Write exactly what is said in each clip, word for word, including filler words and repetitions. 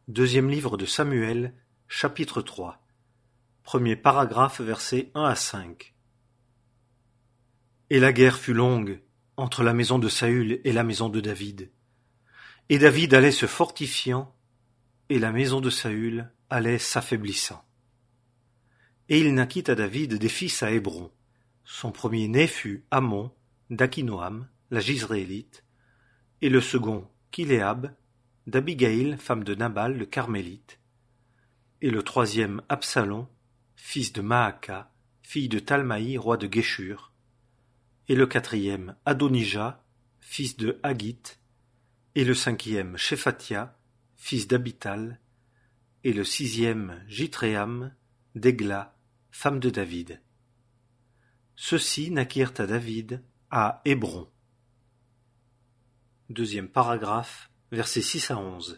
Deuxième livre de Samuel, chapitre trois. Premier paragraphe, versets un à cinq. Et la guerre fut longue entre la maison de Saül et la maison de David. Et David allait se fortifiant, et la maison de Saül allait s'affaiblissant. Et il naquit à David des fils à Hébron. Son premier-né fut Amon, d'Akinoam, la Jizréélite, et le second, Kiléab, d'Abigaïl, femme de Nabal, le Carmélite, et le troisième, Absalom, fils de Maaka, fille de Talmaï, roi de Guéshur, et le quatrième, Adonija, fils de Haggith, et le cinquième, Shephatia, fils d'Abital, et le sixième, Jitréam, d'Egla, femme de David. Ceux-ci naquirent à David à Hébron. Deuxième paragraphe, versets six à onze.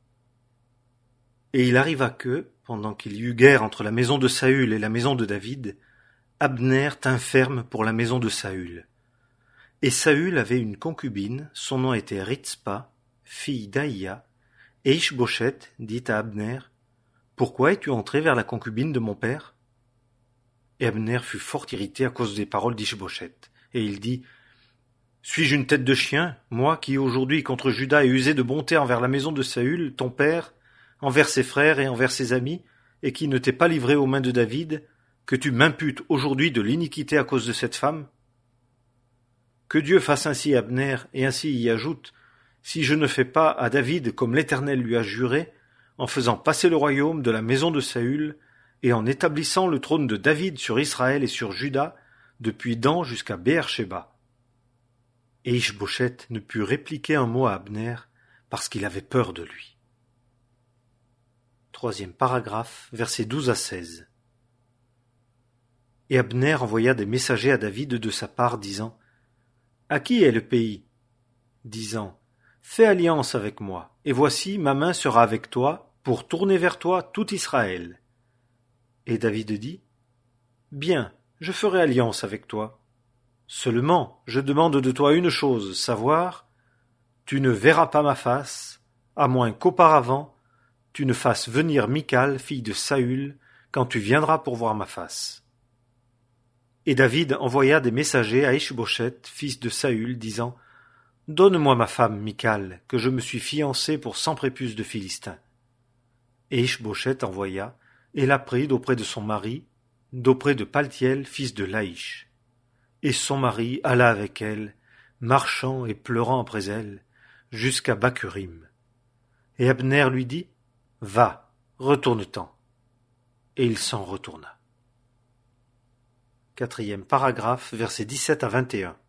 Et il arriva que, pendant qu'il y eut guerre entre la maison de Saül et la maison de David, Abner tint ferme pour la maison de Saül. Et Saül avait une concubine, son nom était Ritzpa, fille d'Aïa, et Ish-Boshet dit à Abner, « Pourquoi es-tu entré vers la concubine de mon père ?» Et Abner fut fort irrité à cause des paroles d'Ish-Boshet, et il dit, « Suis-je une tête de chien, moi qui aujourd'hui contre Juda ai usé de bonté envers la maison de Saül, ton père, envers ses frères et envers ses amis, et qui ne t'ai pas livré aux mains de David, que tu m'imputes aujourd'hui de l'iniquité à cause de cette femme ? Que Dieu fasse ainsi à Abner, et ainsi y ajoute, si je ne fais pas à David comme l'Éternel lui a juré, en faisant passer le royaume de la maison de Saül, et en établissant le trône de David sur Israël et sur Juda, depuis Dan jusqu'à Béer-Shéba. » Et Ish-Boshet ne put répliquer un mot à Abner, parce qu'il avait peur de lui. Troisième paragraphe, versets douze à seize. Et Abner envoya des messagers à David de sa part, disant, « À qui est le pays ?» disant, « Fais alliance avec moi, et voici ma main sera avec toi, pour tourner vers toi tout Israël. » Et David dit, « Bien, je ferai alliance avec toi. Seulement, je demande de toi une chose, savoir, tu ne verras pas ma face, à moins qu'auparavant, tu ne fasses venir Michal, fille de Saül, quand tu viendras pour voir ma face. » Et David envoya des messagers à Ish-Boshet, fils de Saül, disant, « Donne-moi ma femme Michal, que je me suis fiancé pour cent prépuces de Philistins. » Et Ish-Boshet envoya, et la prit d'auprès de son mari, d'auprès de Paltiel, fils de Laïch. Et son mari alla avec elle, marchant et pleurant après elle, jusqu'à Bacurim. Et Abner lui dit, « Va, retourne-t'en. » Et il s'en retourna. Quatrième paragraphe, versets dix-sept à vingt et un.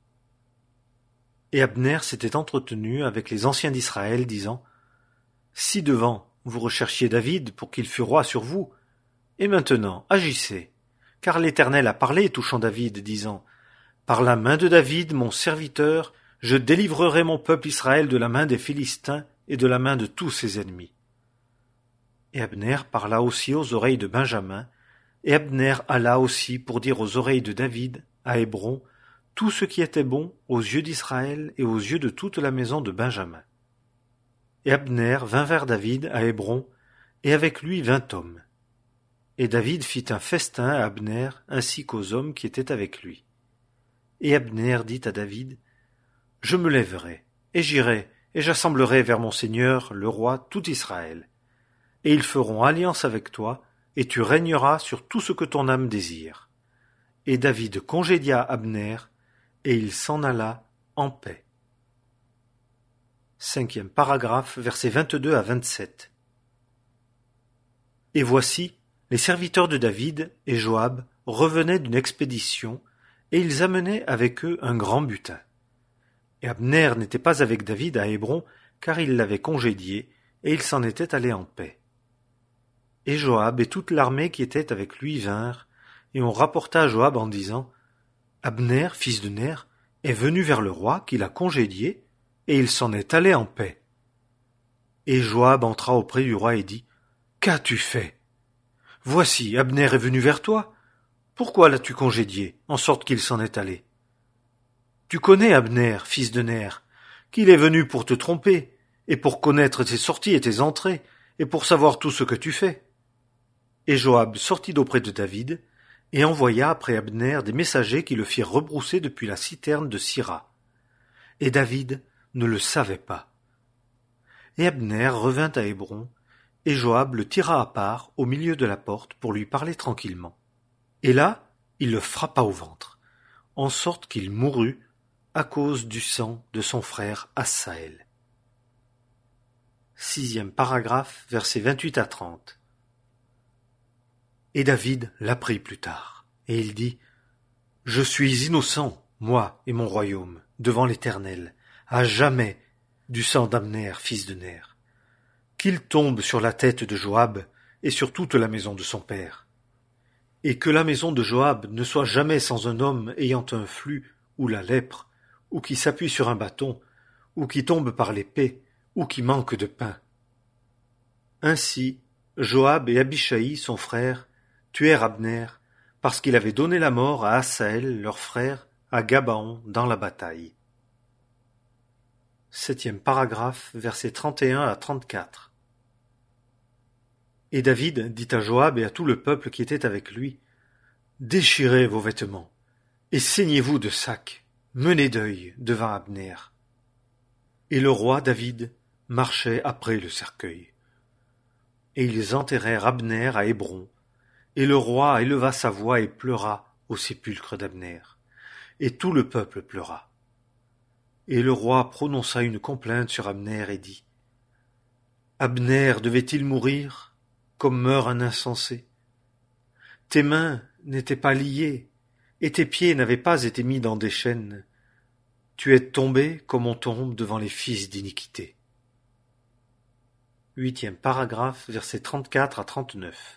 Et Abner s'était entretenu avec les anciens d'Israël, disant, « Si devant vous recherchiez David pour qu'il fût roi sur vous, et maintenant agissez, car l'Éternel a parlé touchant David, disant, « Par la main de David, mon serviteur, je délivrerai mon peuple Israël de la main des Philistins et de la main de tous ses ennemis. » Et Abner parla aussi aux oreilles de Benjamin, et Abner alla aussi pour dire aux oreilles de David, à Hébron, tout ce qui était bon aux yeux d'Israël et aux yeux de toute la maison de Benjamin. Et Abner vint vers David à Hébron, et avec lui vingt hommes. Et David fit un festin à Abner ainsi qu'aux hommes qui étaient avec lui. Et Abner dit à David, « Je me lèverai, et j'irai, et j'assemblerai vers mon Seigneur, le roi, tout Israël. Et ils feront alliance avec toi, et tu régneras sur tout ce que ton âme désire. » Et David congédia Abner, et il s'en alla en paix. Cinquième paragraphe, versets vingt-deux à vingt-sept. Et voici, les serviteurs de David et Joab revenaient d'une expédition, et ils amenaient avec eux un grand butin. Et Abner n'était pas avec David à Hébron, car il l'avait congédié, et il s'en était allé en paix. Et Joab et toute l'armée qui était avec lui vinrent, et on rapporta à Joab en disant, « Abner, fils de Ner, est venu vers le roi qui l'a congédié, et il s'en est allé en paix. » Et Joab entra auprès du roi et dit, « Qu'as-tu fait ? Voici, Abner est venu vers toi. Pourquoi l'as-tu congédié, en sorte qu'il s'en est allé ? Tu connais Abner, fils de Ner, qu'il est venu pour te tromper, et pour connaître tes sorties et tes entrées, et pour savoir tout ce que tu fais. Et Joab sortit d'auprès de David, et envoya après Abner des messagers qui le firent rebrousser depuis la citerne de Sira. Et David ne le savait pas. Et Abner revint à Hébron, et Joab le tira à part au milieu de la porte pour lui parler tranquillement. Et là, il le frappa au ventre, en sorte qu'il mourut à cause du sang de son frère Assaël. Sixième paragraphe, versets vingt-huit à trente. Et David l'apprit plus tard, et il dit : « Je suis innocent, moi et mon royaume, devant l'Éternel, à jamais, du sang d'Abner, fils de Ner. Qu'il tombe sur la tête de Joab et sur toute la maison de son père. Et que la maison de Joab ne soit jamais sans un homme ayant un flux ou la lèpre, ou qui s'appuie sur un bâton, ou qui tombe par l'épée, ou qui manque de pain. » Ainsi, Joab et Abishai, son frère, tuèrent Abner, parce qu'il avait donné la mort à Assaël, leur frère, à Gabaon, dans la bataille. Septième paragraphe, versets trente et un à trente-quatre. Et David dit à Joab et à tout le peuple qui était avec lui : « Déchirez vos vêtements, et saignez-vous de sacs, menez deuil devant Abner. » Et le roi David marchait après le cercueil. Et ils enterrèrent Abner à Hébron, et le roi éleva sa voix et pleura au sépulcre d'Abner, et tout le peuple pleura. Et le roi prononça une complainte sur Abner et dit : « Abner devait-il mourir comme meurt un insensé ? Tes mains n'étaient pas liées, et tes pieds n'avaient pas été mis dans des chaînes. Tu es tombé comme on tombe devant les fils d'iniquité. » Huitième paragraphe, versets trente-quatre à trente-neuf.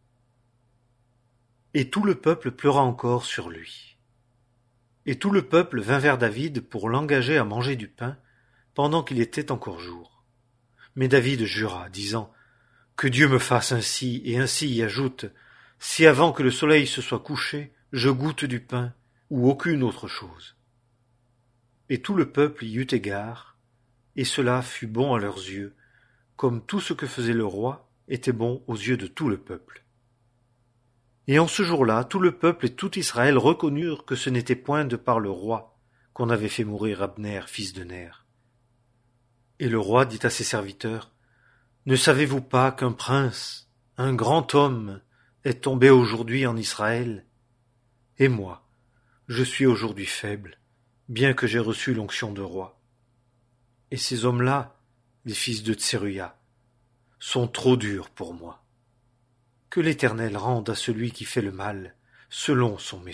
Et tout le peuple pleura encore sur lui. Et tout le peuple vint vers David pour l'engager à manger du pain pendant qu'il était encore jour. Mais David jura, disant : « Que Dieu me fasse ainsi, et ainsi y ajoute, si avant que le soleil se soit couché, je goûte du pain, ou aucune autre chose. » Et tout le peuple y eut égard, et cela fut bon à leurs yeux, comme tout ce que faisait le roi était bon aux yeux de tout le peuple. Et en ce jour-là, tout le peuple et tout Israël reconnurent que ce n'était point de par le roi qu'on avait fait mourir Abner, fils de Ner. Et le roi dit à ses serviteurs : « Ne savez-vous pas qu'un prince, un grand homme, est tombé aujourd'hui en Israël ? Et moi, je suis aujourd'hui faible, bien que j'aie reçu l'onction de roi. Et ces hommes-là, les fils de Tseruya, sont trop durs pour moi. Que l'Éternel rende à celui qui fait le mal selon son méfait. »